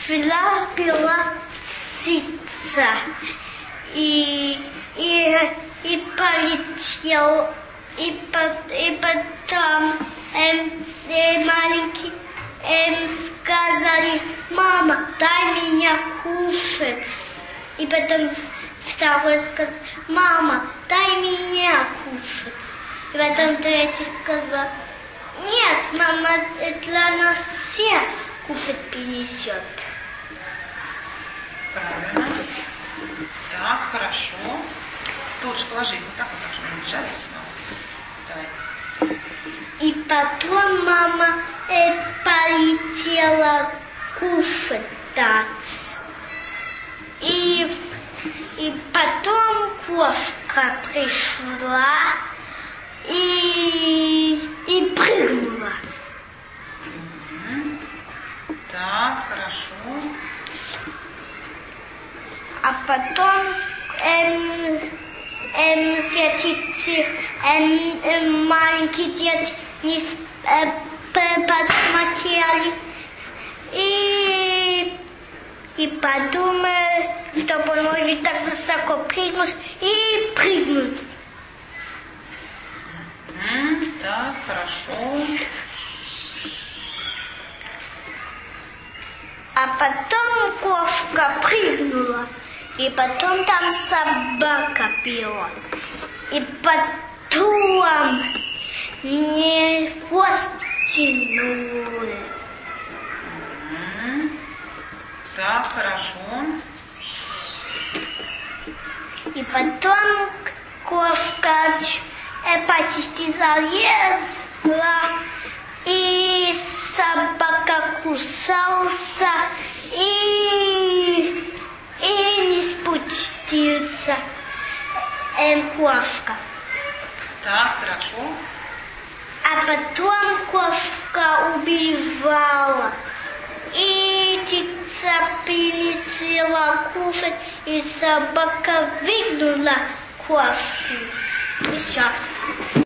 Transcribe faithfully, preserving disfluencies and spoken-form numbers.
шла пила птица и, и, и полетел, и, по, и потом эм, э, маленький эм, сказали: мама, дай меня кушать. И потом второй сказал: мама, дай меня кушать. И потом третий сказал: нет, мама для нас всех кушать принесет. Правильно. Так, хорошо. Лучше положи, вот так вот должно лежать. Давай. И потом мама э, полетела кушать. И, и потом кошка пришла и, и прыгнула. Так, хорошо. А потом эм, эм, эти, эм, эм, маленькие дети не э, посмотрели и, и подумали, чтобы он может так высоко прыгнуть, и прыгнуть. Mm, так, хорошо. А потом кошка прыгнула, и потом там собака пила. И потом мне хвост тянули. Mm, так, хорошо. И потом кошка почти залезла, и собака кусался, и, и не спустился э, кошка. Так, хорошо. А потом кошка убежала, и птица принесла кушать, и собака выгнала кошку. И все.